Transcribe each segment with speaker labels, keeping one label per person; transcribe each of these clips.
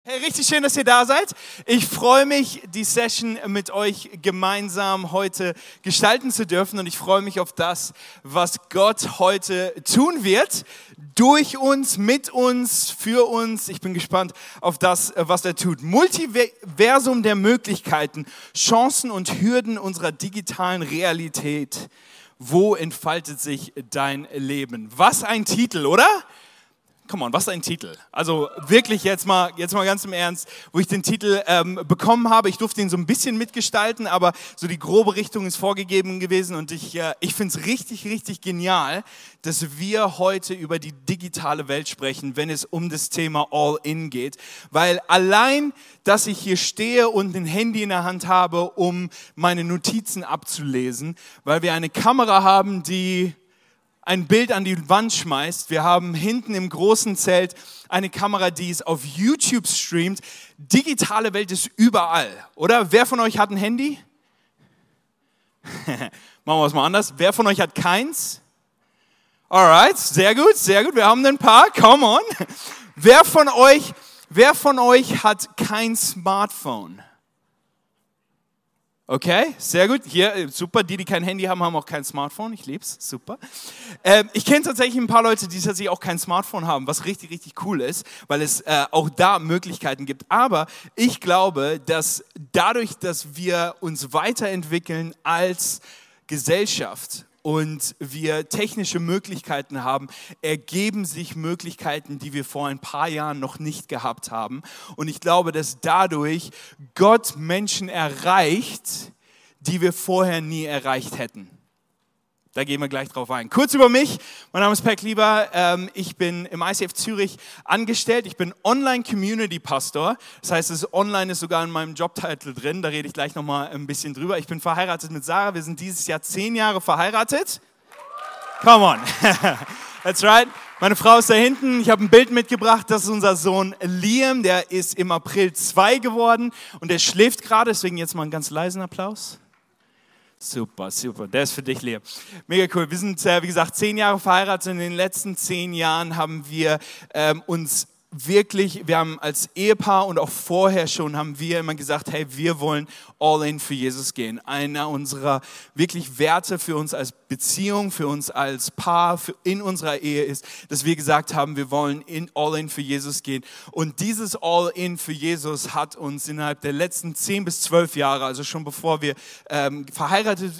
Speaker 1: Hey, richtig schön, dass ihr da seid. Ich freue mich, die Session mit euch gemeinsam heute gestalten zu dürfen und ich freue mich auf das, was Gott heute tun wird. Durch uns, mit uns, für uns. Ich bin gespannt auf das, was er tut. Multiversum der Möglichkeiten, Chancen und Hürden unserer digitalen Realität. Wo entfaltet sich dein Leben? Was ein Titel, oder? Come on, was ein Titel. Also wirklich jetzt mal ganz im Ernst, wo ich den Titel bekommen habe. Ich durfte ihn so ein bisschen mitgestalten, aber so die grobe Richtung ist vorgegeben gewesen und ich finde es richtig, richtig genial, dass wir heute über die digitale Welt sprechen, wenn es um das Thema All-In geht. Weil allein, dass ich hier stehe und ein Handy in der Hand habe, um meine Notizen abzulesen, weil wir eine Kamera haben, die ein Bild an die Wand schmeißt. Wir haben hinten im großen Zelt eine Kamera, die es auf YouTube streamt. Digitale Welt ist überall, oder? Wer von euch hat ein Handy? Machen wir es mal anders. Wer von euch hat keins? Alright, sehr gut, sehr gut. Wir haben ein paar, come on. Wer von euch hat kein Smartphone? Okay, sehr gut. Hier, super. Die kein Handy haben, haben auch kein Smartphone. Ich lieb's, super. Ich kenne tatsächlich ein paar Leute, die tatsächlich auch kein Smartphone haben, was richtig, richtig cool ist, weil es auch da Möglichkeiten gibt. Aber ich glaube, dass dadurch, dass wir uns weiterentwickeln als Gesellschaft und wir technische Möglichkeiten haben, ergeben sich Möglichkeiten, die wir vor ein paar Jahren noch nicht gehabt haben. Und ich glaube, dass dadurch Gott Menschen erreicht, die wir vorher nie erreicht hätten. Da gehen wir gleich drauf ein. Kurz über mich. Mein Name ist Per Klieber. Ich bin im ICF Zürich angestellt. Ich bin Online-Community-Pastor. Das heißt, das Online ist sogar in meinem Jobtitel drin. Da rede ich gleich nochmal ein bisschen drüber. Ich bin verheiratet mit Sarah. Wir sind dieses Jahr 10 Jahre verheiratet. Come on. That's right. Meine Frau ist da hinten. Ich habe ein Bild mitgebracht. Das ist unser Sohn Liam. Der ist im April 2 geworden und der schläft gerade. Deswegen jetzt mal einen ganz leisen Applaus. Super, super. Der ist für dich, Lea. Mega cool. Wir sind, wie gesagt, 10 Jahre verheiratet. In den letzten 10 Jahren haben wir wir haben als Ehepaar und auch vorher schon, haben wir immer gesagt, hey, wir wollen all in für Jesus gehen. Einer unserer wirklich Werte für uns als Beziehung, für uns als Paar, in unserer Ehe ist, dass wir gesagt haben, wir wollen all in für Jesus gehen. Und dieses all in für Jesus hat uns innerhalb der letzten 10 bis 12 Jahre, also schon bevor wir verheiratet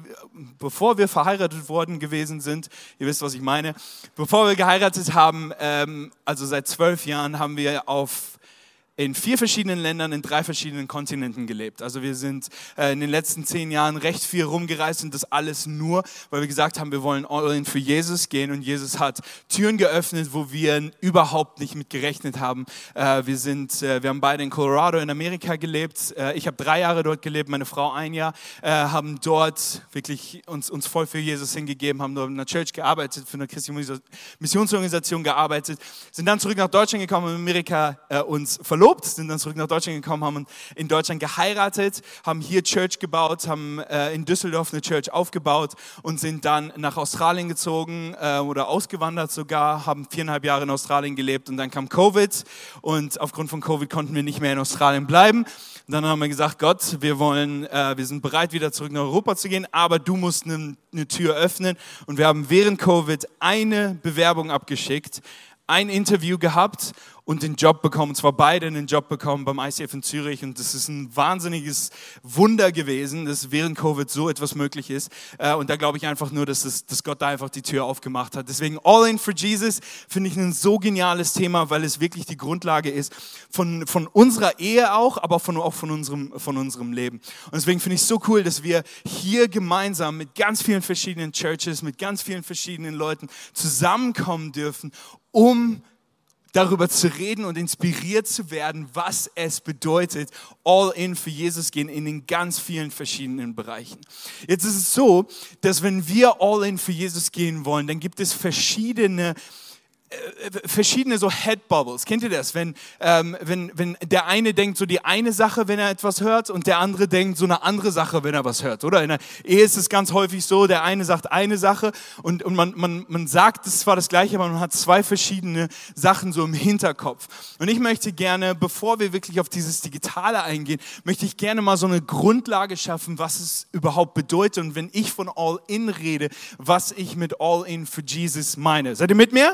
Speaker 1: worden gewesen sind, ihr wisst, was ich meine, bevor wir geheiratet haben, also seit 12 Jahren haben wir in 4 verschiedenen Ländern, in 3 verschiedenen Kontinenten gelebt. Also wir sind in den letzten 10 Jahren recht viel rumgereist und das alles nur, weil wir gesagt haben, wir wollen all in für Jesus gehen und Jesus hat Türen geöffnet, wo wir überhaupt nicht mit gerechnet haben. Wir haben beide in Colorado in Amerika gelebt. Ich habe 3 Jahre dort gelebt, meine Frau 1 Jahr, haben dort wirklich uns voll für Jesus hingegeben, haben dort in einer Church gearbeitet, für eine christliche Missionsorganisation gearbeitet, sind dann zurück nach Deutschland gekommen, in Amerika uns verlobt, sind dann zurück nach Deutschland gekommen, haben in Deutschland geheiratet, haben hier Church gebaut, haben in Düsseldorf eine Church aufgebaut und sind dann nach Australien gezogen oder ausgewandert sogar, haben 4,5 Jahre in Australien gelebt und dann kam Covid und aufgrund von Covid konnten wir nicht mehr in Australien bleiben. Und dann haben wir gesagt, Gott, wir sind bereit, wieder zurück nach Europa zu gehen, aber du musst eine Tür öffnen. Und wir haben während Covid eine Bewerbung abgeschickt, ein Interview gehabt und den Job bekommen, und zwar beide einen Job bekommen beim ICF in Zürich und das ist ein wahnsinniges Wunder gewesen, dass während Covid so etwas möglich ist und da glaube ich einfach nur, dass Gott da einfach die Tür aufgemacht hat. Deswegen All in for Jesus finde ich ein so geniales Thema, weil es wirklich die Grundlage ist von unserer Ehe auch, aber auch von unserem Leben. Und deswegen finde ich es so cool, dass wir hier gemeinsam mit ganz vielen verschiedenen Churches, mit ganz vielen verschiedenen Leuten zusammenkommen dürfen, um darüber zu reden und inspiriert zu werden, was es bedeutet, all in für Jesus gehen in den ganz vielen verschiedenen Bereichen. Jetzt ist es so, dass wenn wir all in für Jesus gehen wollen, dann gibt es verschiedene verschiedene so Head Bubbles. Kennt ihr das? Wenn der eine denkt so die eine Sache, wenn er etwas hört, und der andere denkt so eine andere Sache, wenn er was hört, oder? In der Ehe ist es ganz häufig so, der eine sagt eine Sache und man sagt es zwar das Gleiche, aber man hat zwei verschiedene Sachen so im Hinterkopf. Und ich möchte gerne, bevor wir wirklich auf dieses Digitale eingehen, möchte ich gerne mal so eine Grundlage schaffen, was es überhaupt bedeutet und wenn ich von All-In rede, was ich mit All-In für Jesus meine. Seid ihr mit mir?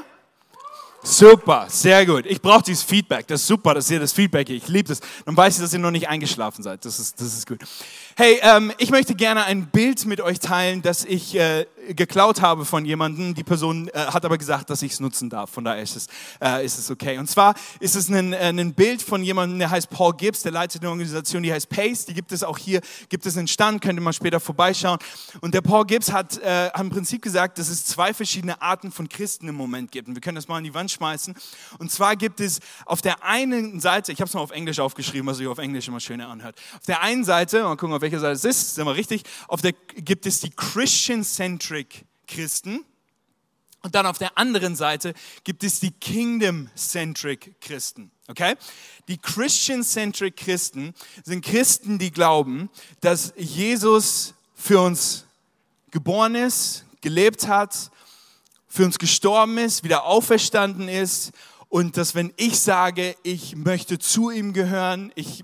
Speaker 1: Super, sehr gut. Ich brauche dieses Feedback. Das ist super, dass ihr das Feedback gebt. Ich liebe das. Dann weiß ich, dass ihr noch nicht eingeschlafen seid. Das ist gut. Hey, ich möchte gerne ein Bild mit euch teilen, das ich geklaut habe von jemandem. Die Person hat aber gesagt, dass ich es nutzen darf. Von daher ist es okay. Und zwar ist es ein Bild von jemandem, der heißt Paul Gibbs. Der leitet eine Organisation, die heißt Pace. Die gibt es auch hier. Gibt es einen Stand, könnt ihr mal später vorbeischauen. Und der Paul Gibbs hat im Prinzip gesagt, dass es zwei verschiedene Arten von Christen im Moment gibt. Und wir können das mal an die Wand schmeißen. Und zwar gibt es auf der einen Seite, ich habe es mal auf Englisch aufgeschrieben, was sich auf Englisch immer schöner anhört. Auf der einen Seite, mal gucken, auf welcher Seite es ist wir richtig, gibt es die Christian-Centric Christen. Und dann auf der anderen Seite gibt es die Kingdom-Centric Christen. Okay? Die Christian-Centric Christen sind Christen, die glauben, dass Jesus für uns geboren ist, gelebt hat, für uns gestorben ist, wieder auferstanden ist und dass wenn ich sage, ich möchte zu ihm gehören, ich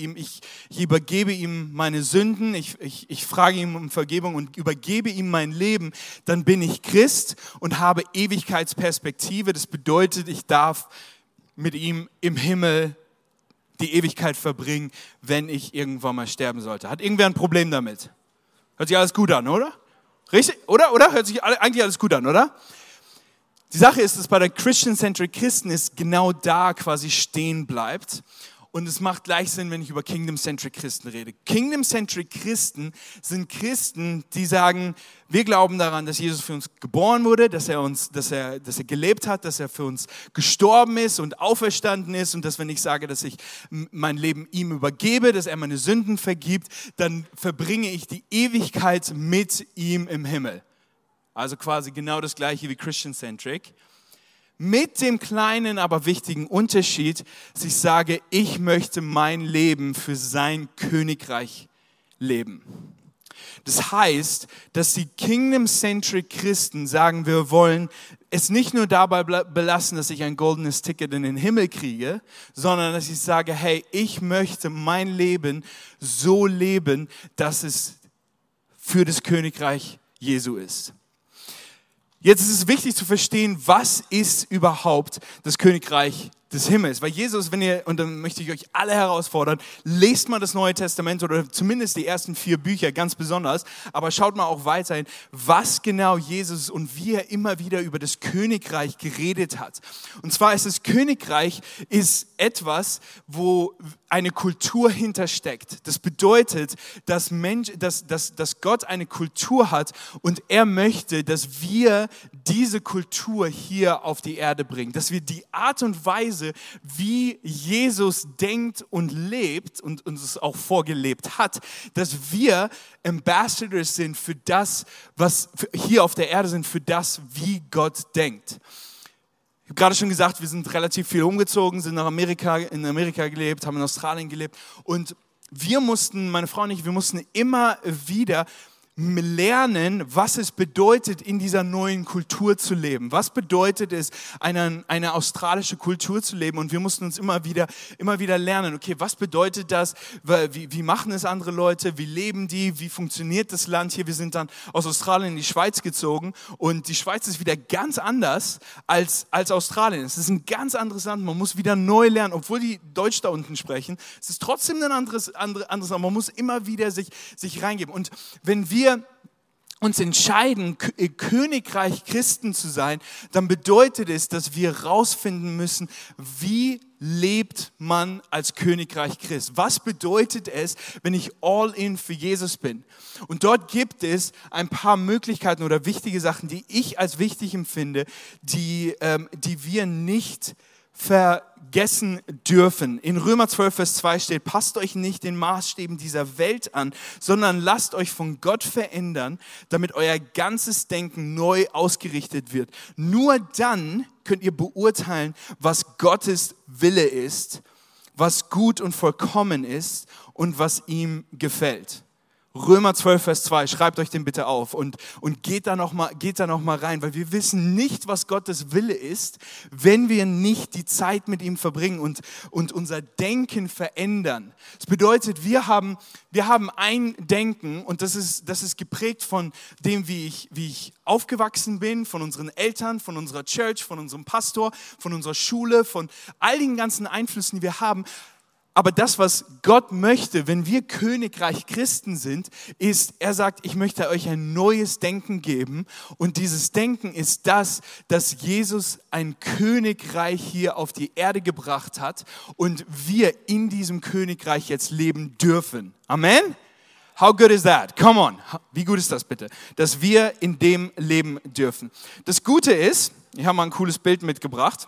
Speaker 1: übergebe ihm meine Sünden, ich frage ihn um Vergebung und übergebe ihm mein Leben, dann bin ich Christ und habe Ewigkeitsperspektive. Das bedeutet, ich darf mit ihm im Himmel die Ewigkeit verbringen, wenn ich irgendwann mal sterben sollte. Hat irgendwer ein Problem damit? Hört sich alles gut an, oder? Richtig? Oder? Hört sich eigentlich alles gut an, oder? Die Sache ist, dass bei der Christian-Centric Christen es genau da quasi stehen bleibt. Und es macht gleich Sinn, wenn ich über Kingdom-Centric Christen rede. Kingdom-Centric Christen sind Christen, die sagen, wir glauben daran, dass Jesus für uns geboren wurde, dass er gelebt hat, dass er für uns gestorben ist und auferstanden ist und dass wenn ich sage, dass ich mein Leben ihm übergebe, dass er meine Sünden vergibt, dann verbringe ich die Ewigkeit mit ihm im Himmel. Also quasi genau das gleiche wie Christian-Centric. Mit dem kleinen, aber wichtigen Unterschied, dass ich sage, ich möchte mein Leben für sein Königreich leben. Das heißt, dass die Kingdom-Centric Christen sagen, wir wollen es nicht nur dabei belassen, dass ich ein goldenes Ticket in den Himmel kriege, sondern dass ich sage, hey, ich möchte mein Leben so leben, dass es für das Königreich Jesu ist. Jetzt ist es wichtig zu verstehen, was ist überhaupt das Königreich des Himmels. Weil Jesus, und dann möchte ich euch alle herausfordern, lest mal das Neue Testament oder zumindest die ersten 4 Bücher ganz besonders, aber schaut mal auch weiterhin, was genau Jesus und wie er immer wieder über das Königreich geredet hat. Und zwar ist das Königreich etwas, wo eine Kultur hintersteckt. Das bedeutet, dass Gott eine Kultur hat und er möchte, dass wir diese Kultur hier auf die Erde bringen. Dass wir die Art und Weise, wie Jesus denkt und lebt und uns es auch vorgelebt hat, dass wir Ambassadors sind für das, was hier auf der Erde sind, für das, wie Gott denkt. Ich habe gerade schon gesagt, wir sind relativ viel umgezogen, sind in Amerika gelebt, haben in Australien gelebt und meine Frau und ich, wir mussten immer wieder lernen, was es bedeutet, in dieser neuen Kultur zu leben. Was bedeutet es, eine australische Kultur zu leben? Und wir mussten uns immer wieder lernen, okay, was bedeutet das? Wie machen es andere Leute? Wie leben die? Wie funktioniert das Land hier? Wir sind dann aus Australien in die Schweiz gezogen und die Schweiz ist wieder ganz anders als Australien. Es ist ein ganz anderes Land. Man muss wieder neu lernen, obwohl die Deutsch da unten sprechen. Es ist trotzdem ein anderes Land. Man muss immer wieder sich reingeben. Und wenn wir uns entscheiden, Königreich Christen zu sein, dann bedeutet es, dass wir herausfinden müssen, wie lebt man als Königreich Christ? Was bedeutet es, wenn ich all in für Jesus bin? Und dort gibt es ein paar Möglichkeiten oder wichtige Sachen, die ich als wichtig empfinde, die wir nicht vergessen dürfen. In Römer 12, Vers 2 steht, passt euch nicht den Maßstäben dieser Welt an, sondern lasst euch von Gott verändern, damit euer ganzes Denken neu ausgerichtet wird. Nur dann könnt ihr beurteilen, was Gottes Wille ist, was gut und vollkommen ist und was ihm gefällt. Römer 12, Vers 2, schreibt euch den bitte auf und geht da noch mal rein, weil wir wissen nicht, was Gottes Wille ist, wenn wir nicht die Zeit mit ihm verbringen und unser Denken verändern. Das bedeutet, wir haben ein Denken und das ist geprägt von dem, wie ich aufgewachsen bin, von unseren Eltern, von unserer Church, von unserem Pastor, von unserer Schule, von all den ganzen Einflüssen, die wir haben. Aber das, was Gott möchte, wenn wir Königreich Christen sind, ist, er sagt, ich möchte euch ein neues Denken geben. Und dieses Denken ist das, dass Jesus ein Königreich hier auf die Erde gebracht hat und wir in diesem Königreich jetzt leben dürfen. Amen? How good is that? Come on. Wie gut ist das bitte? Dass wir in dem leben dürfen. Das Gute ist, ich habe mal ein cooles Bild mitgebracht.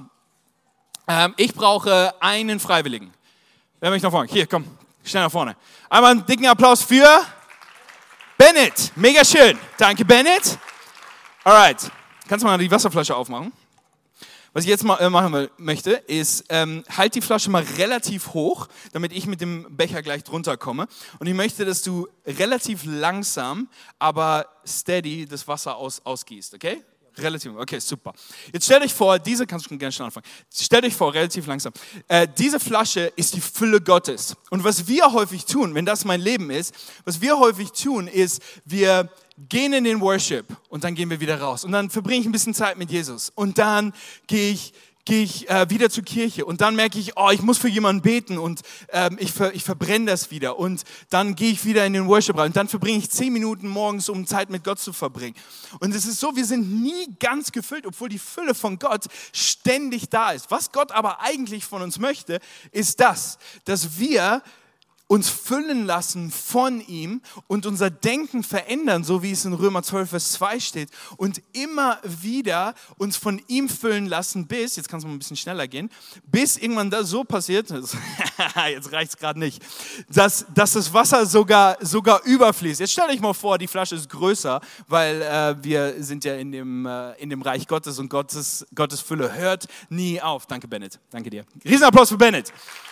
Speaker 1: Ich brauche einen Freiwilligen. Wer möchte nach vorne? Hier, komm, schnell nach vorne. Einmal einen dicken Applaus für Bennett. Mega schön. Danke, Bennett. Alright. Kannst du mal die Wasserflasche aufmachen? Was ich jetzt mal machen möchte, ist, halt die Flasche mal relativ hoch, damit ich mit dem Becher gleich drunter komme. Und ich möchte, dass du relativ langsam, aber steady das Wasser ausgießt, okay? Relativ, okay, super. Jetzt stellt euch vor, kannst du schon gerne schnell anfangen. Stellt euch vor, relativ langsam. Diese Flasche ist die Fülle Gottes. Und was wir häufig tun, wenn das mein Leben ist, was wir häufig tun, ist, wir gehen in den Worship und dann gehen wir wieder raus. Und dann verbringe ich ein bisschen Zeit mit Jesus. Und dann gehe ich wieder zur Kirche und dann merke ich, ich muss für jemanden beten und ich verbrenne das wieder und dann gehe ich wieder in den Worship rein und dann verbringe ich 10 Minuten morgens, um Zeit mit Gott zu verbringen. Und es ist so, wir sind nie ganz gefüllt, obwohl die Fülle von Gott ständig da ist. Was Gott aber eigentlich von uns möchte, ist dass wir uns füllen lassen von ihm und unser Denken verändern, so wie es in Römer 12, Vers 2 steht und immer wieder uns von ihm füllen lassen bis, jetzt kann es mal ein bisschen schneller gehen, bis irgendwann das so passiert, jetzt reicht es gerade nicht, dass das Wasser sogar überfließt. Jetzt stellt euch mal vor, die Flasche ist größer, weil wir sind ja in dem Reich Gottes und Gottes Fülle hört nie auf. Danke, Bennett. Danke dir. Riesenapplaus für Bennett.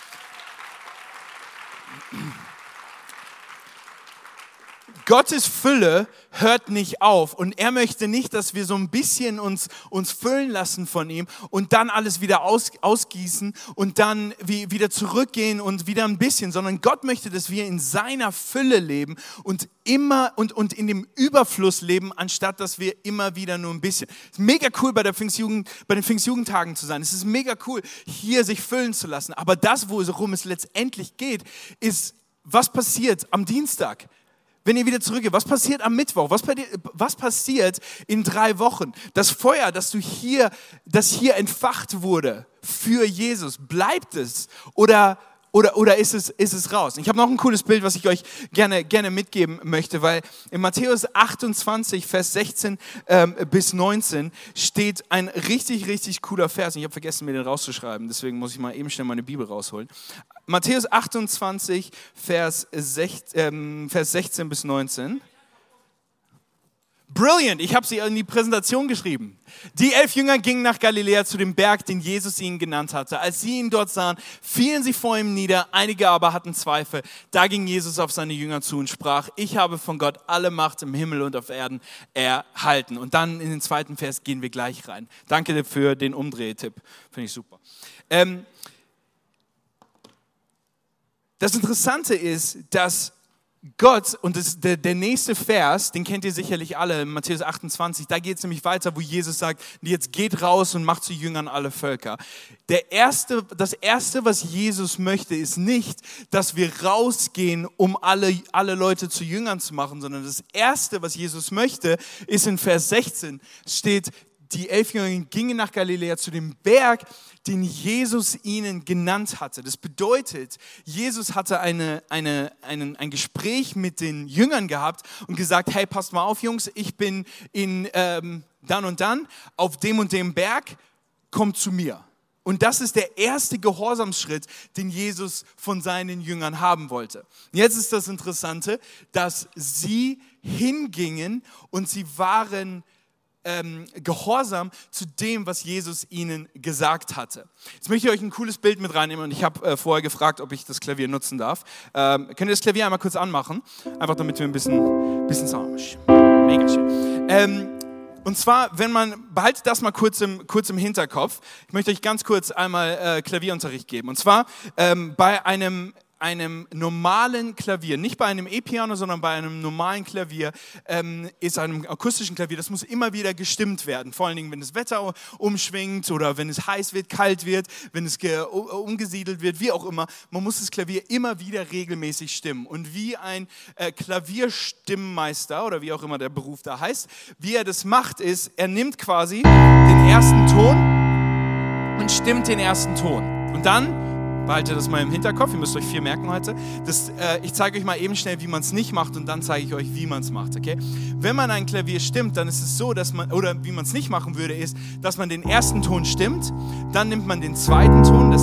Speaker 1: Gottes Fülle hört nicht auf und er möchte nicht, dass wir so ein bisschen uns füllen lassen von ihm und dann alles wieder ausgießen und dann wieder zurückgehen und wieder ein bisschen, sondern Gott möchte, dass wir in seiner Fülle leben und immer und in dem Überfluss leben, anstatt dass wir immer wieder nur ein bisschen. Es ist mega cool, bei den Pfingstjugendtagen zu sein. Es ist mega cool, hier sich füllen zu lassen. Aber das, worum es letztendlich geht, ist, was passiert am Dienstag? Wenn ihr wieder zurückgeht, was passiert am Mittwoch? Was passiert in 3 Wochen? Das Feuer, das hier entfacht wurde für Jesus, bleibt es? Oder ist es raus? Ich habe noch ein cooles Bild, was ich euch gerne mitgeben möchte, weil in Matthäus 28, Vers 16 bis 19 steht ein richtig, richtig cooler Vers. Ich habe vergessen, mir den rauszuschreiben, deswegen muss ich mal eben schnell meine Bibel rausholen. Matthäus 28, Vers 16 bis 19. Brilliant, ich habe sie in die Präsentation geschrieben. Die 11 Jünger gingen nach Galiläa zu dem Berg, den Jesus ihnen genannt hatte. Als sie ihn dort sahen, fielen sie vor ihm nieder, einige aber hatten Zweifel. Da ging Jesus auf seine Jünger zu und sprach, ich habe von Gott alle Macht im Himmel und auf Erden erhalten. Und dann in den 2. Vers gehen wir gleich rein. Danke für den Umdrehtipp, finde ich super. Das Interessante ist, dass Gott, und der nächste Vers, den kennt ihr sicherlich alle, Matthäus 28, da geht es nämlich weiter, wo Jesus sagt, jetzt geht raus und macht zu Jüngern alle Völker. Das Erste, was Jesus möchte, ist nicht, dass wir rausgehen, um alle Leute zu Jüngern zu machen, sondern das Erste, was Jesus möchte, ist in Vers 16, steht, die 11 Jünger gingen nach Galiläa zu dem Berg, den Jesus ihnen genannt hatte. Das bedeutet, Jesus hatte ein Gespräch mit den Jüngern gehabt und gesagt, hey, passt mal auf, Jungs, ich bin in dann und dann auf dem und dem Berg, kommt zu mir. Und das ist der erste Gehorsamsschritt, den Jesus von seinen Jüngern haben wollte. Jetzt ist das Interessante, dass sie hingingen und sie waren gehorsam zu dem, was Jesus ihnen gesagt hatte. Jetzt möchte ich euch ein cooles Bild mit reinnehmen und ich habe vorher gefragt, ob ich das Klavier nutzen darf. Könnt ihr das Klavier einmal kurz anmachen? Einfach damit wir ein bisschen Sound. Mega schön. Und zwar, behaltet das mal kurz im Hinterkopf. Ich möchte euch ganz kurz einmal Klavierunterricht geben. Und zwar bei einem normalen Klavier, nicht bei einem E-Piano, sondern bei einem normalen Klavier, ist einem akustischen Klavier, das muss immer wieder gestimmt werden. Vor allen Dingen, wenn das Wetter umschwingt oder wenn es heiß wird, kalt wird, wenn es umgesiedelt wird, wie auch immer. Man muss das Klavier immer wieder regelmäßig stimmen. Und wie ein Klavierstimmmeister oder wie auch immer der Beruf da heißt, wie er das macht, ist, er nimmt quasi den ersten Ton und stimmt den ersten Ton. Und dann behaltet das mal im Hinterkopf, ihr müsst euch viel merken heute. Ich zeige euch mal eben schnell, wie man es nicht macht und dann zeige ich euch, wie man es macht. Okay? Wenn man ein Klavier stimmt, dann ist es so, oder wie man es nicht machen würde, ist, dass man den ersten Ton stimmt, dann nimmt man den zweiten Ton,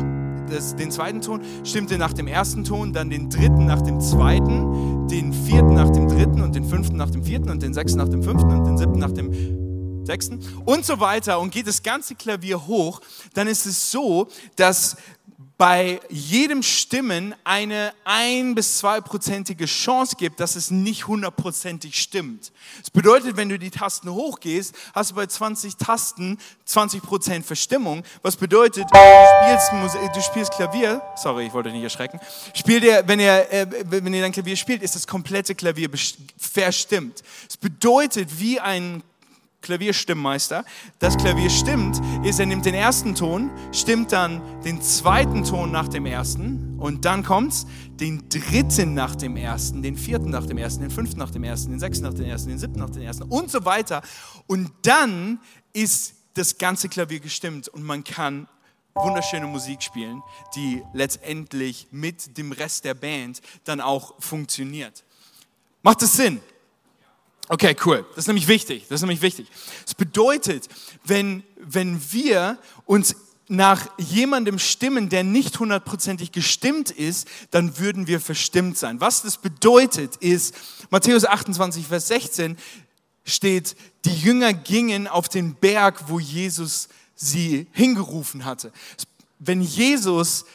Speaker 1: den zweiten Ton, stimmt den nach dem ersten Ton, dann den dritten nach dem zweiten, den vierten nach dem dritten und den fünften nach dem vierten und den sechsten nach dem fünften und den siebten nach dem sechsten und so weiter und geht das ganze Klavier hoch, dann ist es so, dass bei jedem Stimmen eine 1-2%ige Chance gibt, dass es nicht 100%ig stimmt. Das bedeutet, wenn du die Tasten hochgehst, hast du bei 20 Tasten 20% Verstimmung, was bedeutet, du spielst Klavier, sorry, ich wollte dich nicht erschrecken, wenn ihr dein Klavier spielt, ist das komplette Klavier verstimmt. Das bedeutet, wie ein Klavierstimmmeister, das Klavier stimmt, ist, er nimmt den ersten Ton, stimmt dann den zweiten Ton nach dem ersten und dann kommt's, den dritten nach dem ersten, den vierten nach dem ersten, den fünften nach dem ersten, den sechsten nach dem ersten, den siebten nach dem ersten und so weiter. Und dann ist das ganze Klavier gestimmt und man kann wunderschöne Musik spielen, die letztendlich mit dem Rest der Band dann auch funktioniert. Macht das Sinn? Okay, cool. Das ist nämlich wichtig. Das bedeutet, wenn wir uns nach jemandem stimmen, der nicht 100%ig gestimmt ist, dann würden wir verstimmt sein. Was das bedeutet ist, Matthäus 28, Vers 16 steht, die Jünger gingen auf den Berg, wo Jesus sie hingerufen hatte. Wenn Jesus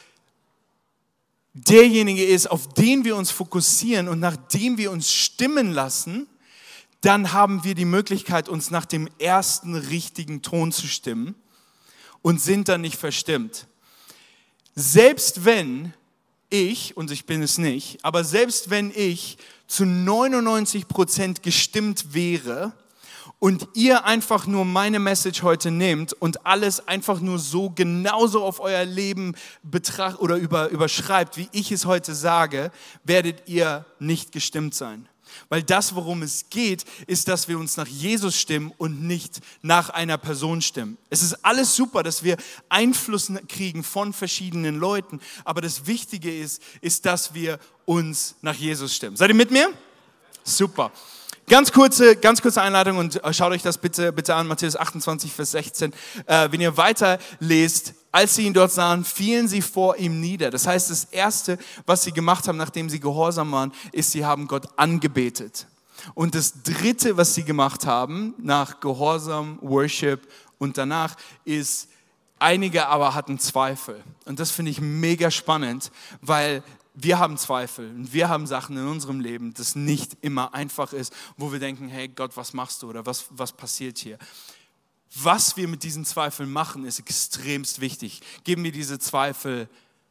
Speaker 1: derjenige ist, auf den wir uns fokussieren und nach dem wir uns stimmen lassen, dann haben wir die Möglichkeit, uns nach dem ersten richtigen Ton zu stimmen und sind dann nicht verstimmt. Selbst wenn ich, und ich bin es nicht, aber selbst wenn ich zu 99% gestimmt wäre und ihr einfach nur meine Message heute nehmt und alles einfach nur so genauso auf euer Leben betrachtet oder überschreibt, wie ich es heute sage, werdet ihr nicht gestimmt sein. Weil das, worum es geht, ist, dass wir uns nach Jesus stimmen und nicht nach einer Person stimmen. Es ist alles super, dass wir Einfluss kriegen von verschiedenen Leuten, aber das Wichtige ist, dass wir uns nach Jesus stimmen. Seid ihr mit mir? Super. Ganz kurze Einleitung und schaut euch das bitte an, Matthäus 28, Vers 16. Wenn ihr weiterlest, als sie ihn dort sahen, fielen sie vor ihm nieder. Das heißt, das Erste, was sie gemacht haben, nachdem sie gehorsam waren, ist, sie haben Gott angebetet. Und das Dritte, was sie gemacht haben, nach Gehorsam, Worship und danach, ist, einige aber hatten Zweifel. Und das finde ich mega spannend, weil wir haben Zweifel und wir haben Sachen in unserem Leben, das nicht immer einfach ist, wo wir denken, hey Gott, was machst du oder was passiert hier? Was wir mit diesen Zweifeln machen, ist extremst wichtig. Geben wir diesen Zweifel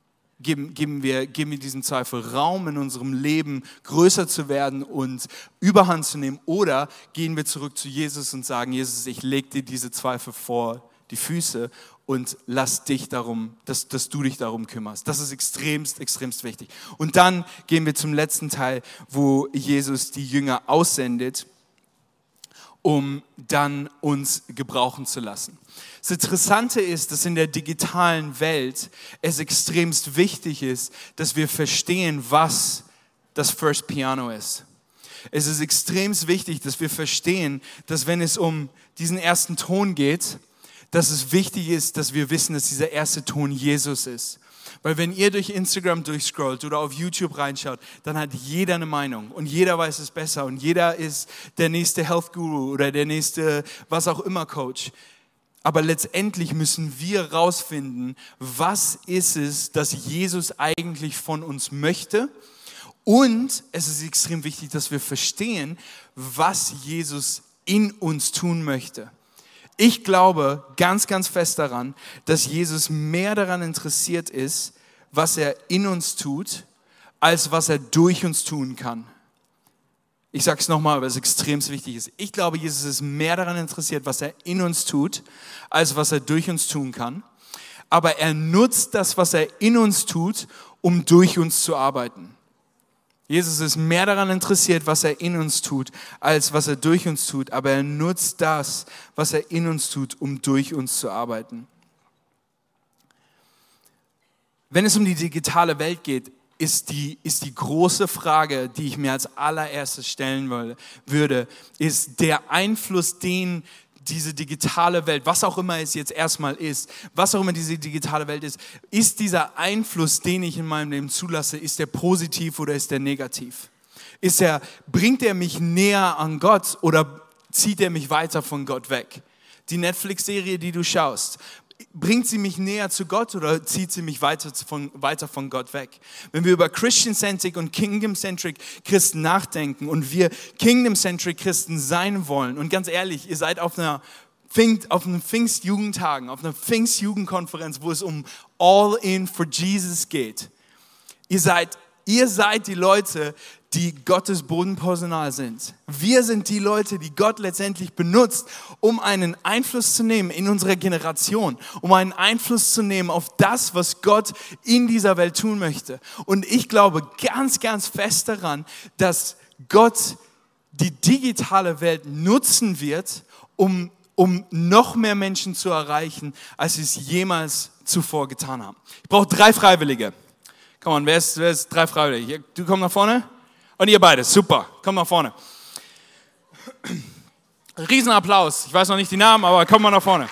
Speaker 1: Raum in unserem Leben, größer zu werden und Überhand zu nehmen, oder gehen wir zurück zu Jesus und sagen, Jesus, ich lege dir diese Zweifel vor die Füße und lass dich darum, dass du dich darum kümmerst. Das ist extremst wichtig. Und dann gehen wir zum letzten Teil, wo Jesus die Jünger aussendet, um dann uns gebrauchen zu lassen. Das Interessante ist, dass in der digitalen Welt es extremst wichtig ist, dass wir verstehen, was das First Piano ist. Es ist extremst wichtig, dass wir verstehen, dass wenn es um diesen ersten Ton geht, dass es wichtig ist, dass wir wissen, dass dieser erste Ton Jesus ist. Weil wenn ihr durch Instagram durchscrollt oder auf YouTube reinschaut, dann hat jeder eine Meinung und jeder weiß es besser und jeder ist der nächste Health Guru oder der nächste was auch immer Coach. Aber letztendlich müssen wir rausfinden, was ist es, dass Jesus eigentlich von uns möchte. Und es ist extrem wichtig, dass wir verstehen, was Jesus in uns tun möchte. Ich glaube ganz, ganz fest daran, dass Jesus mehr daran interessiert ist, was er in uns tut, als was er durch uns tun kann. Ich sage es nochmal, weil es extrem wichtig ist. Ich glaube, Jesus ist mehr daran interessiert, was er in uns tut, als was er durch uns tun kann. Aber er nutzt das, was er in uns tut, um durch uns zu arbeiten. Jesus ist mehr daran interessiert, was er in uns tut, als was er durch uns tut. Aber er nutzt das, was er in uns tut, um durch uns zu arbeiten. Wenn es um die digitale Welt geht, ist die große Frage, die ich mir als allererstes stellen würde, ist der Einfluss, den diese digitale Welt, was auch immer es jetzt erstmal ist, was auch immer diese digitale Welt ist dieser Einfluss, den ich in meinem Leben zulasse, ist der positiv oder ist der negativ? Bringt er mich näher an Gott oder zieht er mich weiter von Gott weg? Die Netflix-Serie, die du schaust, bringt sie mich näher zu Gott oder zieht sie mich weiter von Gott weg? Wenn wir über Christian-Centric und Kingdom-Centric Christen nachdenken und wir Kingdom-Centric Christen sein wollen, und ganz ehrlich, ihr seid auf einem Pfingstjugendtagen, auf einer Pfingstjugendkonferenz, wo es um All in for Jesus geht. Ihr seid die Leute, die Gottes Bodenpersonal sind. Wir sind die Leute, die Gott letztendlich benutzt, um einen Einfluss zu nehmen in unserer Generation, um einen Einfluss zu nehmen auf das, was Gott in dieser Welt tun möchte. Und ich glaube ganz, ganz fest daran, dass Gott die digitale Welt nutzen wird, um noch mehr Menschen zu erreichen, als sie es jemals zuvor getan haben. Ich brauche 3 Freiwillige. Komm on, wer ist 3 Freiwillige? Du komm nach vorne. Und ihr beide, super, komm nach vorne. Riesenapplaus, ich weiß noch nicht die Namen, aber komm mal nach vorne.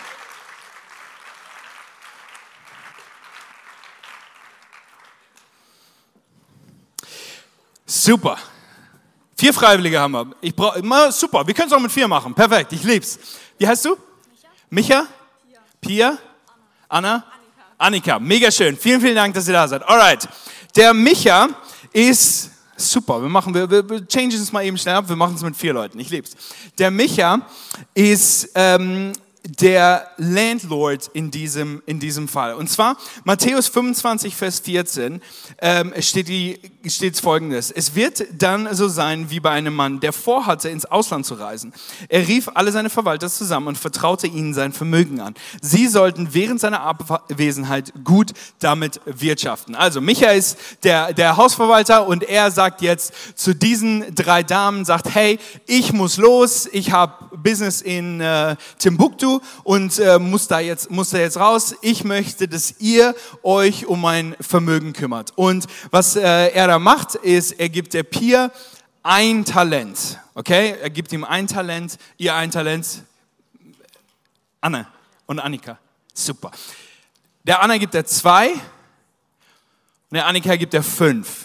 Speaker 1: Super, 4 Freiwillige haben wir. Super, wir können es auch mit 4 machen, perfekt, ich lieb's. Wie heißt du? Micha? Pia? Anna? Annika, mega schön, vielen, vielen Dank, dass ihr da seid. Alright, der Micha ist... Super, wir changen es mal eben schnell ab, wir machen es mit 4 Leuten, ich lieb's. Der Micha ist der Landlord in diesem Fall. Und zwar Matthäus 25, Vers 14 steht Folgendes. Es wird dann so sein wie bei einem Mann, der vorhatte, ins Ausland zu reisen. Er rief alle seine Verwalter zusammen und vertraute ihnen sein Vermögen an. Sie sollten während seiner Abwesenheit gut damit wirtschaften. Also Micha ist der Hausverwalter und er sagt jetzt zu diesen 3 Damen, sagt, hey, ich muss los, ich habe Business in Timbuktu und muss da jetzt raus. Ich möchte, dass ihr euch um mein Vermögen kümmert. Und was er da macht, ist, er gibt der Pia 1 Talent. Okay, er gibt ihm 1 Talent, ihr 1 Talent. Anne und Annika. Super. Der Anna gibt er 2 und der Annika gibt er 5.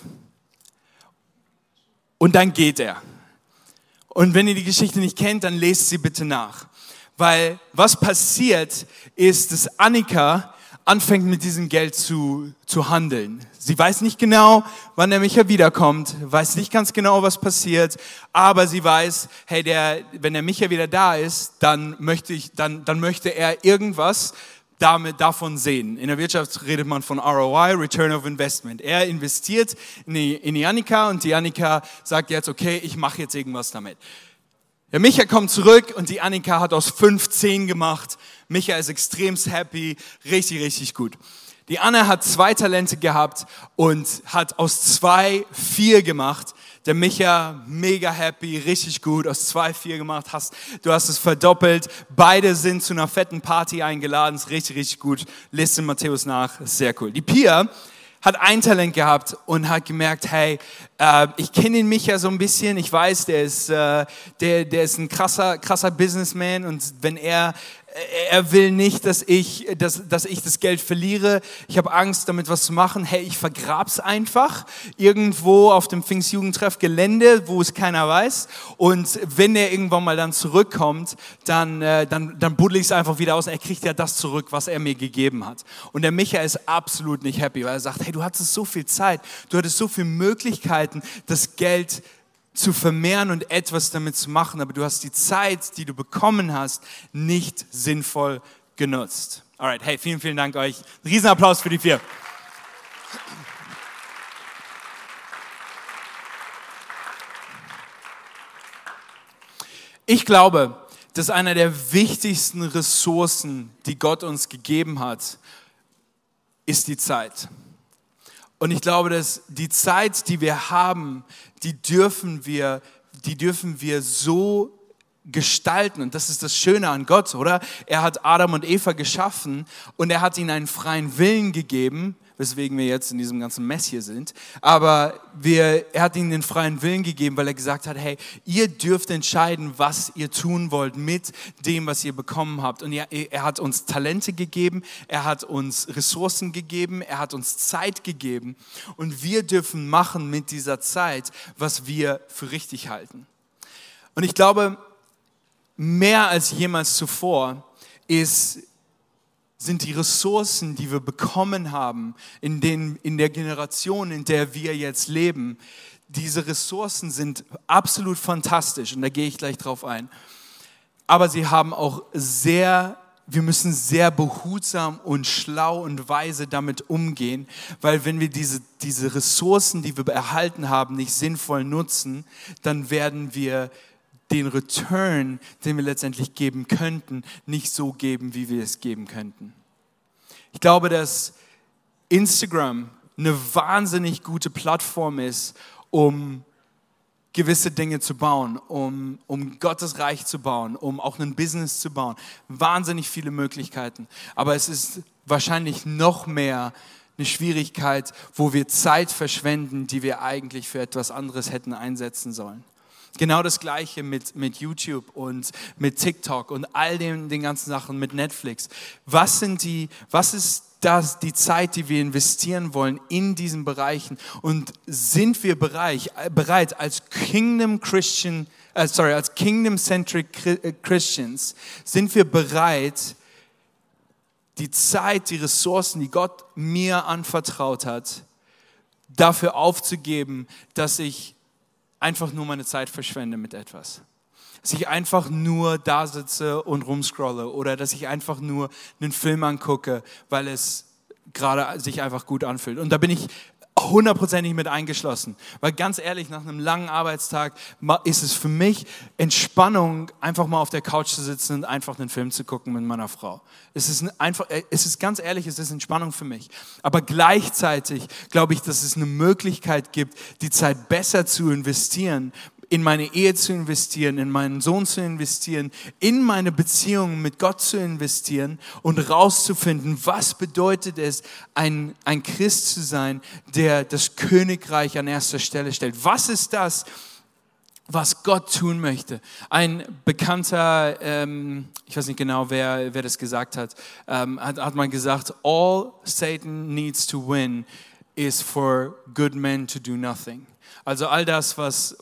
Speaker 1: Und dann geht er. Und wenn ihr die Geschichte nicht kennt, dann lest sie bitte nach. Weil was passiert ist, dass Annika anfängt mit diesem Geld zu handeln. Sie weiß nicht genau, wann der Micha wiederkommt, weiß nicht ganz genau, was passiert, aber sie weiß, hey, wenn der Micha wieder da ist, dann möchte er irgendwas davon sehen. In der Wirtschaft redet man von ROI, Return of Investment. Er investiert in die Annika und die Annika sagt jetzt, okay, ich mache jetzt irgendwas damit. Der Micha kommt zurück und die Annika hat aus 5 10 gemacht. Micha ist extrem happy, richtig, richtig gut. Die Anna hat 2 Talente gehabt und hat aus 2 4 gemacht. Der Micha, mega happy, richtig gut, aus 2 4 gemacht. Du hast es verdoppelt. Beide sind zu einer fetten Party eingeladen, ist richtig, richtig gut. Lest in Matthäus nach, ist sehr cool. Die Pia hat 1 Talent gehabt und hat gemerkt, hey, ich kenne den Micha so ein bisschen, ich weiß, der ist ein krasser Businessman und wenn er Er will nicht, dass ich das Geld verliere. Ich habe Angst, damit was zu machen. Hey, ich vergrab's einfach irgendwo auf dem Pfingstjugendtreff Gelände, wo es keiner weiß. Und wenn er irgendwann mal dann zurückkommt, dann buddel ich es einfach wieder aus. Und er kriegt ja das zurück, was er mir gegeben hat. Und der Micha ist absolut nicht happy, weil er sagt, hey, du hattest so viel Zeit, du hattest so viele Möglichkeiten, das Geld zu vermehren und etwas damit zu machen, aber du hast die Zeit, die du bekommen hast, nicht sinnvoll genutzt. Alright, hey, vielen, vielen Dank euch. Ein Riesenapplaus für die 4. Ich glaube, dass einer der wichtigsten Ressourcen, die Gott uns gegeben hat, ist die Zeit. Und ich glaube, dass die Zeit, die wir haben, die dürfen wir so gestalten. Und das ist das Schöne an Gott, oder? Er hat Adam und Eva geschaffen und er hat ihnen einen freien Willen gegeben, weswegen wir jetzt in diesem ganzen Mess hier sind. Aber er hat ihnen den freien Willen gegeben, weil er gesagt hat, hey, ihr dürft entscheiden, was ihr tun wollt mit dem, was ihr bekommen habt. Und er hat uns Talente gegeben, er hat uns Ressourcen gegeben, er hat uns Zeit gegeben. Und wir dürfen machen mit dieser Zeit, was wir für richtig halten. Und ich glaube, mehr als jemals zuvor sind die Ressourcen, die wir bekommen haben in der Generation, in der wir jetzt leben, diese Ressourcen sind absolut fantastisch und da gehe ich gleich drauf ein. Aber sie haben auch wir müssen sehr behutsam und schlau und weise damit umgehen, weil wenn wir diese Ressourcen, die wir erhalten haben, nicht sinnvoll nutzen, dann werden wir den Return, den wir letztendlich geben könnten, nicht so geben, wie wir es geben könnten. Ich glaube, dass Instagram eine wahnsinnig gute Plattform ist, um gewisse Dinge zu bauen, um Gottes Reich zu bauen, um auch ein Business zu bauen. Wahnsinnig viele Möglichkeiten. Aber es ist wahrscheinlich noch mehr eine Schwierigkeit, wo wir Zeit verschwenden, die wir eigentlich für etwas anderes hätten einsetzen sollen. Genau das Gleiche mit YouTube und mit TikTok und all den ganzen Sachen mit Netflix. Was ist die Zeit, die wir investieren wollen in diesen Bereichen? Und sind wir bereit als Kingdom-centric Christians, sind wir bereit, die Zeit, die Ressourcen, die Gott mir anvertraut hat, dafür aufzugeben, dass ich einfach nur meine Zeit verschwende mit etwas. Dass ich einfach nur da sitze und rumscrolle oder dass ich einfach nur einen Film angucke, weil es gerade sich einfach gut anfühlt. Und da bin ich 100% mit eingeschlossen. Weil ganz ehrlich, nach einem langen Arbeitstag ist es für mich Entspannung, einfach mal auf der Couch zu sitzen und einfach einen Film zu gucken mit meiner Frau. Es ist ganz ehrlich, es ist Entspannung für mich. Aber gleichzeitig glaube ich, dass es eine Möglichkeit gibt, die Zeit besser zu investieren, in meine Ehe zu investieren, in meinen Sohn zu investieren, in meine Beziehungen mit Gott zu investieren und rauszufinden, was bedeutet es, ein Christ zu sein, der das Königreich an erster Stelle stellt. Was ist das, was Gott tun möchte? Ein bekannter, ich weiß nicht genau, wer das gesagt hat, hat mal gesagt, all Satan needs to win is for good men to do nothing. Also all das,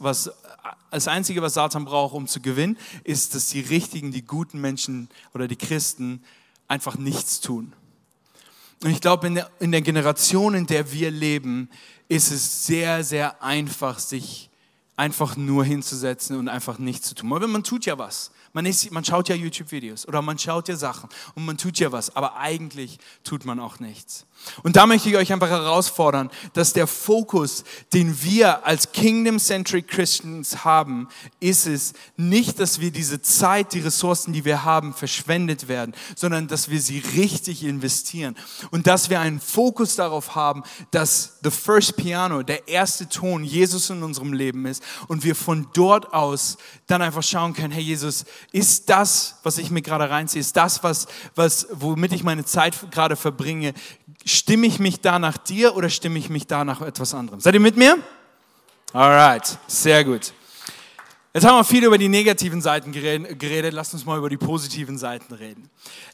Speaker 1: das Einzige, was Satan braucht, um zu gewinnen, ist, dass die richtigen, die guten Menschen oder die Christen einfach nichts tun. Und ich glaube, in der Generation, in der wir leben, ist es sehr, sehr einfach, sich einfach nur hinzusetzen und einfach nichts zu tun. Aber man tut ja was. Man schaut ja YouTube-Videos oder man schaut ja Sachen und man tut ja was, aber eigentlich tut man auch nichts. Und da möchte ich euch einfach herausfordern, dass der Fokus, den wir als Kingdom-centric Christians haben, ist es nicht, dass wir diese Zeit, die Ressourcen, die wir haben, verschwendet werden, sondern dass wir sie richtig investieren und dass wir einen Fokus darauf haben, dass the first piano, der erste Ton, Jesus in unserem Leben ist und wir von dort aus dann einfach schauen können, hey Jesus, ist das, was ich mir gerade reinziehe, ist das, womit ich meine Zeit gerade verbringe, stimme ich mich da nach dir oder stimme ich mich da nach etwas anderem? Seid ihr mit mir? Alright, sehr gut. Jetzt haben wir viel über die negativen Seiten geredet. Lasst uns mal über die positiven Seiten reden.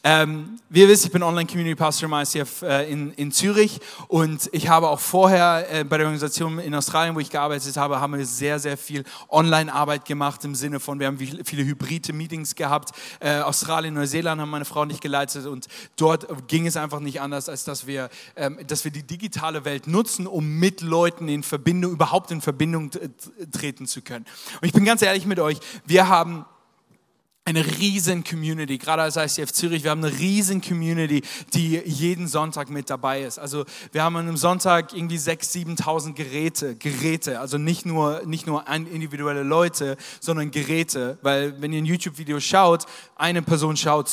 Speaker 1: Wie ihr wisst, ich bin Online-Community-Pastor im ICF in Zürich und ich habe auch vorher bei der Organisation in Australien, wo ich gearbeitet habe, haben wir sehr, sehr viel Online-Arbeit gemacht im Sinne von, wir haben viele hybride Meetings gehabt. Australien, Neuseeland haben meine Frau und ich geleitet und dort ging es einfach nicht anders, als dass wir die digitale Welt nutzen, um mit Leuten überhaupt in Verbindung treten zu können. Und ich bin ganz ehrlich mit euch, wir haben eine riesen Community, gerade als ICF Zürich, wir haben eine riesen Community, die jeden Sonntag mit dabei ist. Also wir haben an einem Sonntag irgendwie 6.000, 7.000 Geräte, also nicht nur individuelle Leute, sondern Geräte, weil wenn ihr ein YouTube-Video schaut, eine Person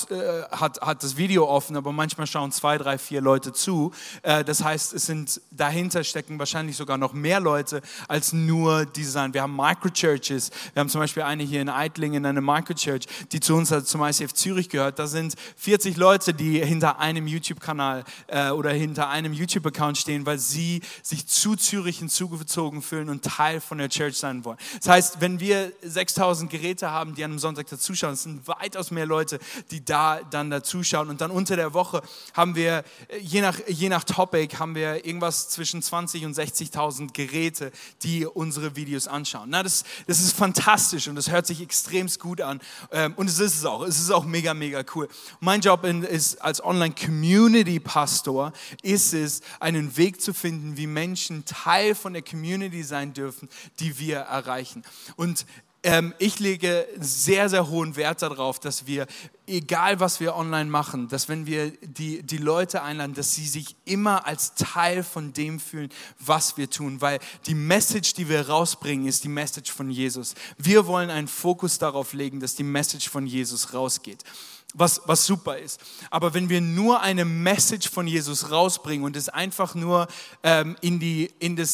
Speaker 1: hat das Video offen, aber manchmal schauen 2, 3, 4 Leute zu. Das heißt, dahinter stecken wahrscheinlich sogar noch mehr Leute als nur diese sein. Wir haben Microchurches, wir haben zum Beispiel eine hier in Eitlingen, eine Microchurch, die zu uns zum ICF Zürich gehört. Da sind 40 Leute, die hinter einem YouTube-Kanal oder hinter einem YouTube-Account stehen, weil sie sich zu Zürich hinzugezogen fühlen und Teil von der Church sein wollen. Das heißt, wenn wir 6.000 Geräte haben, die an einem Sonntag dazuschauen, es sind weitaus mehr Leute, die da dann dazuschauen. Und dann unter der Woche haben wir, je nach Topic, haben wir irgendwas zwischen 20.000 und 60.000 Geräte, die unsere Videos anschauen. Na, das ist fantastisch und das hört sich extrem gut an. Und es ist auch mega, mega cool. Mein Job ist als Online-Community-Pastor, ist es, einen Weg zu finden, wie Menschen Teil von der Community sein dürfen, die wir erreichen. Und ich lege sehr, sehr hohen Wert darauf, dass wir, egal was wir online machen, dass wenn wir die Leute einladen, dass sie sich immer als Teil von dem fühlen, was wir tun. Weil die Message, die wir rausbringen, ist die Message von Jesus. Wir wollen einen Fokus darauf legen, dass die Message von Jesus rausgeht. Was super ist. Aber wenn wir nur eine Message von Jesus rausbringen und es einfach nur in die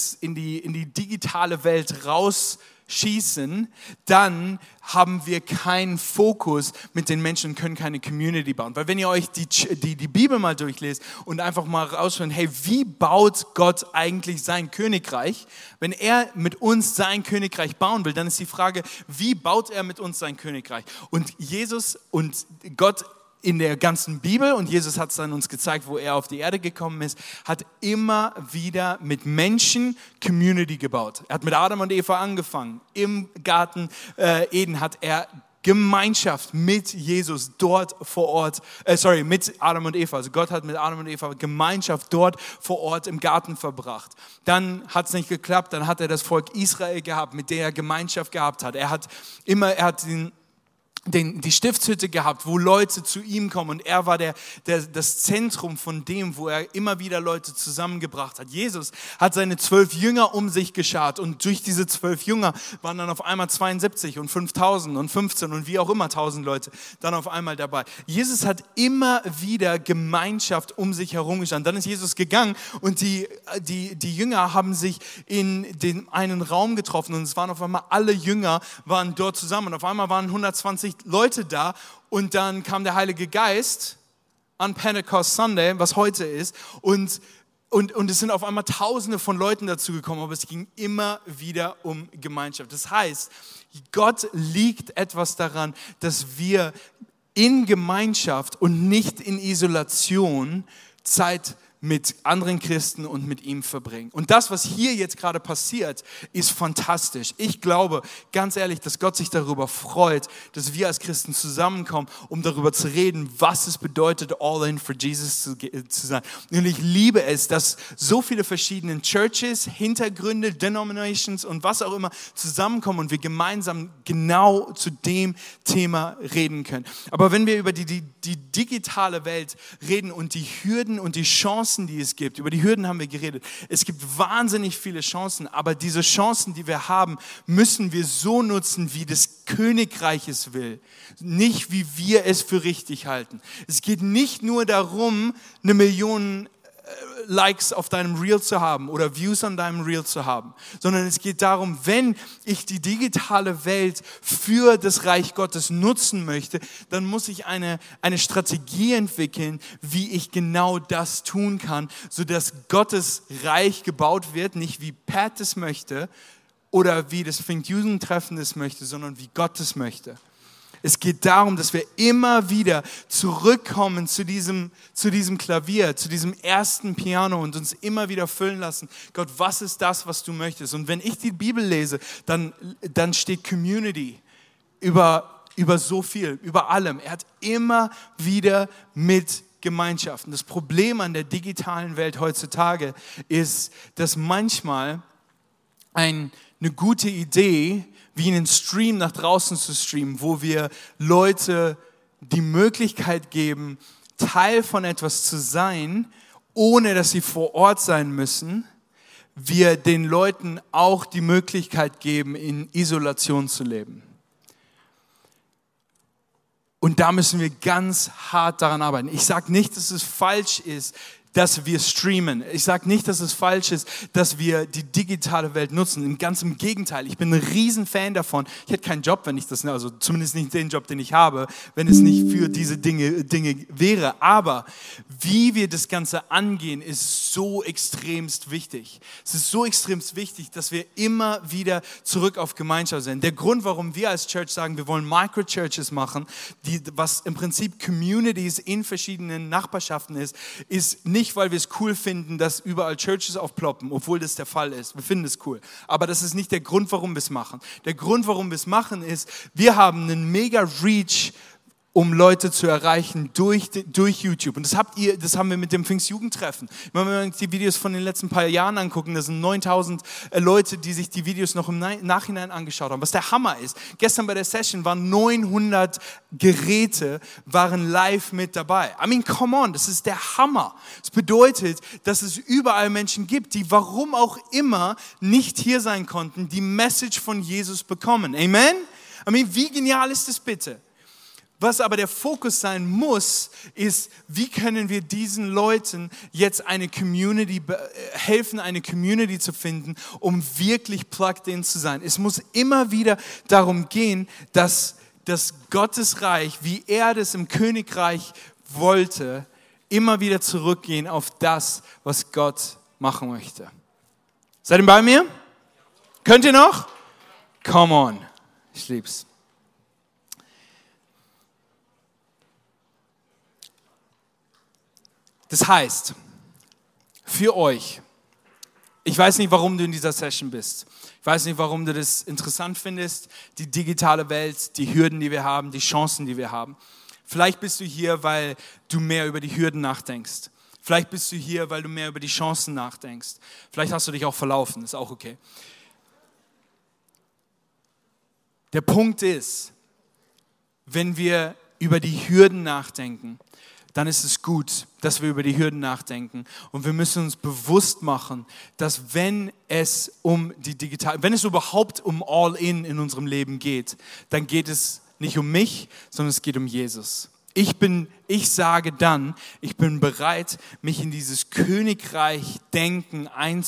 Speaker 1: digitale Welt rausschießen, dann haben wir keinen Fokus mit den Menschen und können keine Community bauen. Weil wenn ihr euch die Bibel mal durchlest und einfach mal rausschaut, hey, wie baut Gott eigentlich sein Königreich? Wenn er mit uns sein Königreich bauen will, dann ist die Frage, wie baut er mit uns sein Königreich? Und Jesus und Gott in der ganzen Bibel, und Jesus hat es dann uns gezeigt, wo er auf die Erde gekommen ist, hat immer wieder mit Menschen Community gebaut. Er hat mit Adam und Eva angefangen. Im Garten Eden hat er Gemeinschaft mit Jesus dort vor Ort, mit Adam und Eva. Also Gott hat mit Adam und Eva Gemeinschaft dort vor Ort im Garten verbracht. Dann hat es nicht geklappt, dann hat er das Volk Israel gehabt, mit der er Gemeinschaft gehabt hat. Er hat die Stiftshütte gehabt, wo Leute zu ihm kommen, und er war das Zentrum von dem, wo er immer wieder Leute zusammengebracht hat. Jesus hat seine 12 Jünger um sich geschart, und durch diese 12 Jünger waren dann auf einmal 72 und 5.000 und 15 und wie auch immer 1.000 Leute dann auf einmal dabei. Jesus hat immer wieder Gemeinschaft um sich herum gestanden. Dann ist Jesus gegangen und die Jünger haben sich in den einen Raum getroffen, und es waren auf einmal alle Jünger waren dort zusammen, und auf einmal waren 120 Leute da, und dann kam der Heilige Geist an Pentecost Sunday, was heute ist, und es sind auf einmal Tausende von Leuten dazugekommen, aber es ging immer wieder um Gemeinschaft. Das heißt, Gott liegt etwas daran, dass wir in Gemeinschaft und nicht in Isolation Zeit mit anderen Christen und mit ihm verbringen. Und das, was hier jetzt gerade passiert, ist fantastisch. Ich glaube, ganz ehrlich, dass Gott sich darüber freut, dass wir als Christen zusammenkommen, um darüber zu reden, was es bedeutet, all in for Jesus zu sein. Und ich liebe es, dass so viele verschiedene Churches, Hintergründe, Denominations und was auch immer zusammenkommen und wir gemeinsam genau zu dem Thema reden können. Aber wenn wir über die digitale Welt reden und die Hürden und die Chancen, die es gibt, über die Hürden haben wir geredet. Es gibt wahnsinnig viele Chancen, aber diese Chancen, die wir haben, müssen wir so nutzen, wie das Königreich es will. Nicht, wie wir es für richtig halten. Es geht nicht nur darum, 1 Million Likes auf deinem Reel zu haben oder Views an deinem Reel zu haben, sondern es geht darum, wenn ich die digitale Welt für das Reich Gottes nutzen möchte, dann muss ich eine Strategie entwickeln, wie ich genau das tun kann, sodass Gottes Reich gebaut wird, nicht wie Pat es möchte, oder wie das Think-Jugendtreffen es möchte, sondern wie Gott es möchte. Es geht darum, dass wir immer wieder zurückkommen zu diesem Klavier, zu diesem ersten Piano und uns immer wieder füllen lassen. Gott, was ist das, was du möchtest? Und wenn ich die Bibel lese, dann steht Community über so viel, über allem. Er hat immer wieder mit Gemeinschaften. Das Problem an der digitalen Welt heutzutage ist, dass manchmal eine gute Idee, wie einen Stream nach draußen zu streamen, wo wir Leute die Möglichkeit geben, Teil von etwas zu sein, ohne dass sie vor Ort sein müssen, wir den Leuten auch die Möglichkeit geben, in Isolation zu leben. Und da müssen wir ganz hart daran arbeiten. Ich sage nicht, dass es falsch ist, dass wir streamen. Ich sage nicht, dass es falsch ist, dass wir die digitale Welt nutzen. Ganz im Gegenteil. Ich bin ein Riesenfan davon. Ich hätte keinen Job, wenn ich das, also zumindest nicht den Job, den ich habe, wenn es nicht für diese Dinge wäre. Aber wie wir das Ganze angehen, ist so extremst wichtig. Es ist so extremst wichtig, dass wir immer wieder zurück auf Gemeinschaft sind. Der Grund, warum wir als Church sagen, wir wollen Micro-Churches machen, was im Prinzip Communities in verschiedenen Nachbarschaften ist nicht, weil wir es cool finden, dass überall Churches aufploppen, obwohl das der Fall ist. Wir finden es cool. Aber das ist nicht der Grund, warum wir es machen. Der Grund, warum wir es machen, ist, wir haben einen mega Reach, um Leute zu erreichen durch YouTube. Und das haben wir mit dem Pfingstjugendtreffen. Wenn wir uns die Videos von den letzten paar Jahren angucken, das sind 9000 Leute, die sich die Videos noch im Nachhinein angeschaut haben. Was der Hammer ist, gestern bei der Session waren 900 Geräte waren live mit dabei. I mean, come on, das ist der Hammer. Das bedeutet, dass es überall Menschen gibt, die warum auch immer nicht hier sein konnten, die Message von Jesus bekommen. Amen? I mean, wie genial ist das bitte? Was aber der Fokus sein muss, ist, wie können wir diesen Leuten jetzt helfen, eine Community zu finden, um wirklich plugged in zu sein. Es muss immer wieder darum gehen, dass Gottes Reich, wie er das im Königreich wollte, immer wieder zurückgehen auf das, was Gott machen möchte. Seid ihr bei mir? Könnt ihr noch? Come on. Ich lieb's. Das heißt, für euch, ich weiß nicht, warum du in dieser Session bist. Ich weiß nicht, warum du das interessant findest, die digitale Welt, die Hürden, die wir haben, die Chancen, die wir haben. Vielleicht bist du hier, weil du mehr über die Hürden nachdenkst. Vielleicht bist du hier, weil du mehr über die Chancen nachdenkst. Vielleicht hast du dich auch verlaufen, ist auch okay. Der Punkt ist, wenn wir über die Hürden nachdenken, dann ist es gut, dass wir über die Hürden nachdenken. Und wir müssen uns bewusst machen, dass wenn es überhaupt um All-In in unserem Leben geht, dann geht es nicht um mich, sondern es geht um Jesus. Ich bin bereit, mich in dieses Königreich-Denken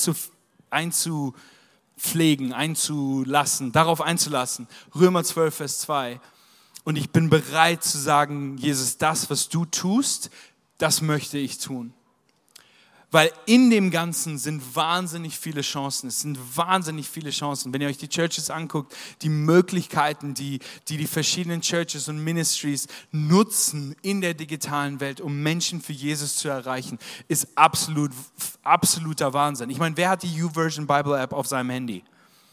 Speaker 1: darauf einzulassen. Römer 12, Vers 2. Und ich bin bereit zu sagen, Jesus, das, was du tust, das möchte ich tun. Weil in dem Ganzen sind wahnsinnig viele Chancen. Es sind wahnsinnig viele Chancen. Wenn ihr euch die Churches anguckt, die Möglichkeiten, die verschiedenen Churches und Ministries nutzen in der digitalen Welt, um Menschen für Jesus zu erreichen, ist absoluter Wahnsinn. Ich meine, wer hat die YouVersion Bible App auf seinem Handy?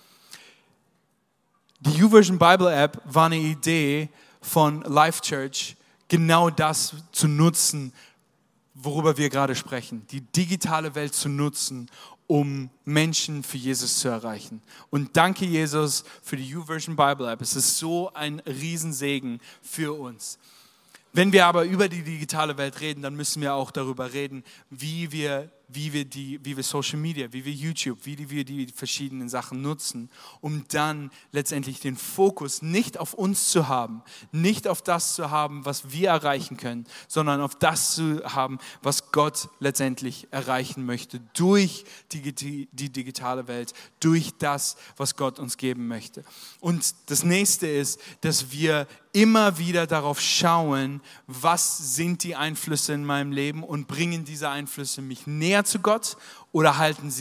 Speaker 1: Die YouVersion Bible App war eine Idee von Life Church, genau das zu nutzen, worüber wir gerade sprechen. Die digitale Welt zu nutzen, um Menschen für Jesus zu erreichen. Und danke Jesus für die YouVersion Bible App. Es ist so ein Riesensegen für uns. Wenn wir aber über die digitale Welt reden, dann müssen wir auch darüber reden, wie wir Social Media, wie wir YouTube, wie wir die verschiedenen Sachen nutzen, um dann letztendlich den Fokus nicht auf uns zu haben, nicht auf das zu haben, was wir erreichen können, sondern auf das zu haben, was Gott letztendlich erreichen möchte durch die digitale Welt, durch das, was Gott uns geben möchte. Und das nächste ist, dass wir immer wieder darauf schauen, was sind die Einflüsse in meinem Leben und bringen diese Einflüsse mich näher zu Gott oder halten sie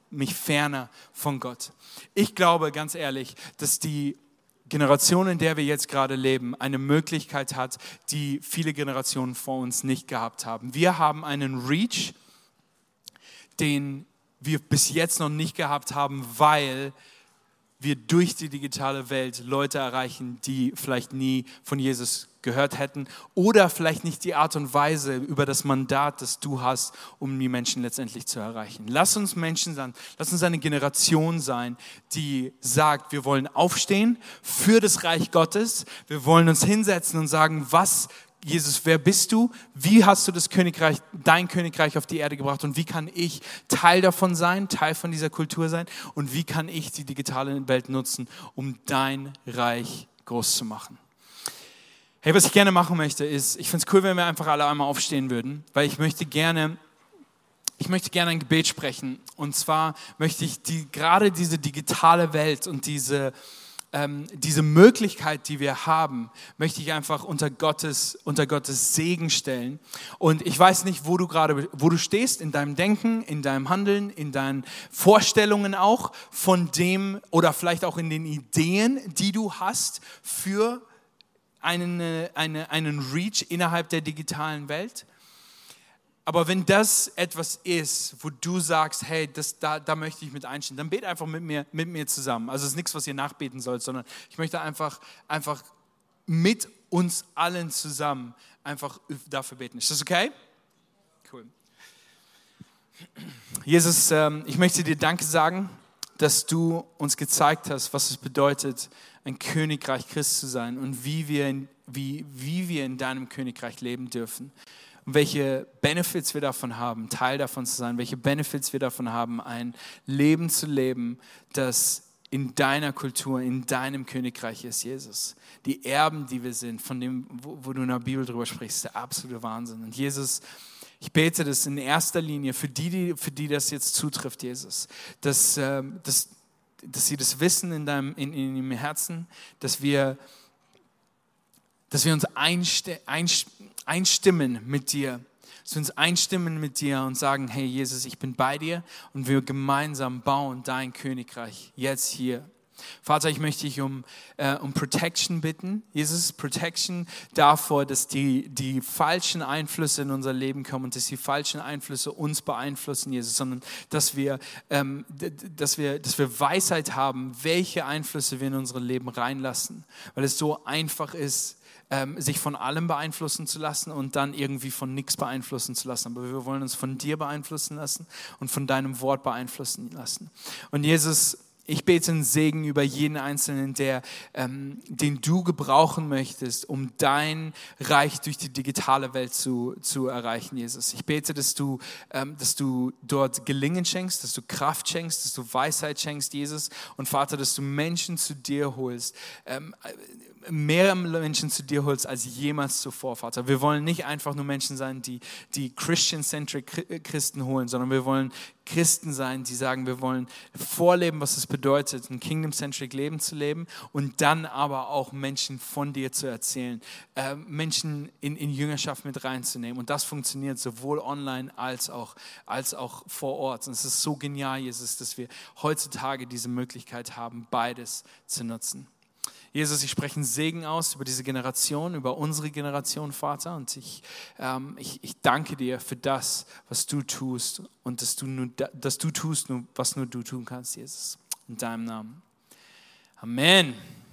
Speaker 1: mich ferner von Gott. Ich glaube, ganz ehrlich, dass die Generation, in der wir jetzt gerade leben, eine Möglichkeit hat, die viele Generationen vor uns nicht gehabt haben. Wir haben einen Reach, den wir bis jetzt noch nicht gehabt haben, weil wir durch die digitale Welt Leute erreichen, die vielleicht nie von Jesus gehört hätten oder vielleicht nicht die Art und Weise über das Mandat, das du hast, um die Menschen letztendlich zu erreichen. Lass uns Menschen sein, lass uns eine Generation sein, die sagt, wir wollen aufstehen für das Reich Gottes, wir wollen uns hinsetzen und sagen, Jesus, wer bist du? Wie hast du dein Königreich auf die Erde gebracht und wie kann ich Teil davon sein, Teil von dieser Kultur sein und wie kann ich die digitale Welt nutzen, um dein Reich groß zu machen? Hey, was ich gerne machen möchte ist, ich finde es cool, wenn wir einfach alle einmal aufstehen würden, weil ich möchte gerne ein Gebet sprechen und zwar möchte ich gerade diese digitale Welt und diese Möglichkeit, die wir haben, möchte ich einfach unter Gottes Segen stellen. Und ich weiß nicht, wo du stehst in deinem Denken, in deinem Handeln, in deinen Vorstellungen auch von dem oder vielleicht auch in den Ideen, die du hast für einen Reach innerhalb der digitalen Welt. Aber wenn das etwas ist, wo du sagst, hey, da möchte ich mit einstehen, dann bete einfach mit mir zusammen. Also es ist nichts, was ihr nachbeten sollt, sondern ich möchte einfach mit uns allen zusammen einfach dafür beten. Ist das okay? Cool. Jesus, ich möchte dir Danke sagen, dass du uns gezeigt hast, was es bedeutet, ein Königreich Christ zu sein und wie wir in deinem Königreich leben dürfen. Und welche Benefits wir davon haben, Teil davon zu sein, welche Benefits wir davon haben, ein Leben zu leben, das in deiner Kultur, in deinem Königreich ist, Jesus. Die Erben, die wir sind, von dem, wo du in der Bibel drüber sprichst, der absolute Wahnsinn. Und Jesus, ich bete das in erster Linie für die das jetzt zutrifft, Jesus, dass sie das wissen in ihrem Herzen, dass wir uns einstimmen mit dir, dass wir uns einstimmen mit dir und sagen, hey Jesus, ich bin bei dir und wir gemeinsam bauen dein Königreich jetzt hier. Vater, ich möchte dich um Protection bitten. Jesus, Protection davor, dass die falschen Einflüsse in unser Leben kommen und dass die falschen Einflüsse uns beeinflussen, Jesus, sondern dass wir Weisheit haben, welche Einflüsse wir in unser Leben reinlassen, weil es so einfach ist, sich von allem beeinflussen zu lassen und dann irgendwie von nichts beeinflussen zu lassen. Aber wir wollen uns von dir beeinflussen lassen und von deinem Wort beeinflussen lassen. Und Jesus, ich bete einen Segen über jeden Einzelnen, den du gebrauchen möchtest, um dein Reich durch die digitale Welt zu erreichen, Jesus. Ich bete, dass du dort Gelingen schenkst, dass du Kraft schenkst, dass du Weisheit schenkst, Jesus. Und Vater, dass du Menschen zu dir holst, mehr Menschen zu dir holst als jemals zuvor, Vater. Wir wollen nicht einfach nur Menschen sein, die Christian-centric Christen holen, sondern wir wollen Christen sein, die sagen, wir wollen vorleben, was es bedeutet, ein Kingdom-centric Leben zu leben und dann aber auch Menschen von dir zu erzählen, Menschen in Jüngerschaft mit reinzunehmen. Und das funktioniert sowohl online als auch vor Ort. Und es ist so genial, Jesus, dass wir heutzutage diese Möglichkeit haben, beides zu nutzen. Jesus, ich spreche einen Segen aus über diese Generation, über unsere Generation, Vater. Und ich danke dir für das, was du tust und dass du tust, was nur du tun kannst, Jesus. In deinem Namen. Amen.